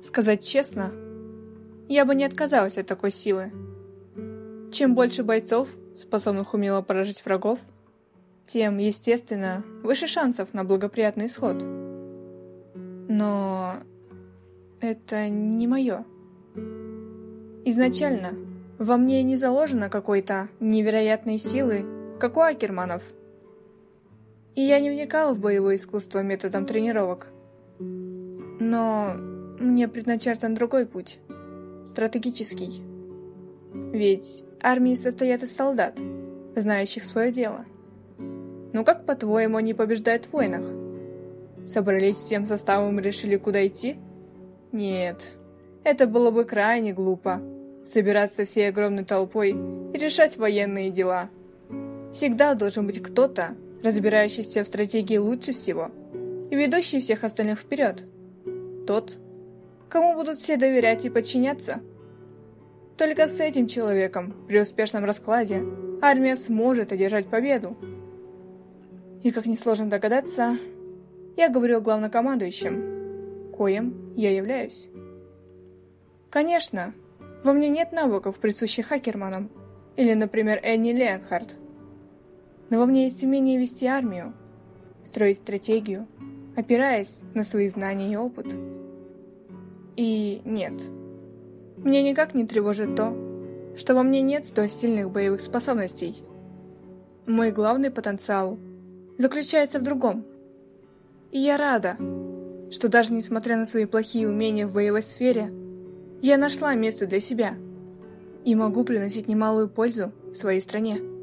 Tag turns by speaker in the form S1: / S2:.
S1: Сказать честно, я бы не отказалась от такой силы. Чем больше бойцов, способных умело поражать врагов, тем, естественно, выше шансов на благоприятный исход. Но это не мое. Изначально во мне не заложено какой-то невероятной силы, как у Акерманов. И я не вникала в боевое искусство методом тренировок. Но мне предначертан другой путь, стратегический. Ведь армии состоят из солдат, знающих свое дело. Ну как, по-твоему, они побеждают в войнах? Собрались всем составом и решили, куда идти? Нет, это было бы крайне глупо. Собираться всей огромной толпой и решать военные дела. Всегда должен быть кто-то, разбирающийся в стратегии лучше всего и ведущий всех остальных вперед. Тот, кому будут все доверять и подчиняться. Только с этим человеком при успешном раскладе армия сможет одержать победу. И, как несложно догадаться, я говорю о главнокомандующем, коим я являюсь. Конечно, во мне нет навыков, присущих Акерманам, или, например, Энни Ленхард. Но во мне есть умение вести армию, строить стратегию, опираясь на свои знания и опыт. И нет, мне никак не тревожит то, что во мне нет столь сильных боевых способностей. Мой главный потенциал заключается в другом. И я рада, что даже несмотря на свои плохие умения в боевой сфере, я нашла место для себя и могу приносить немалую пользу своей стране.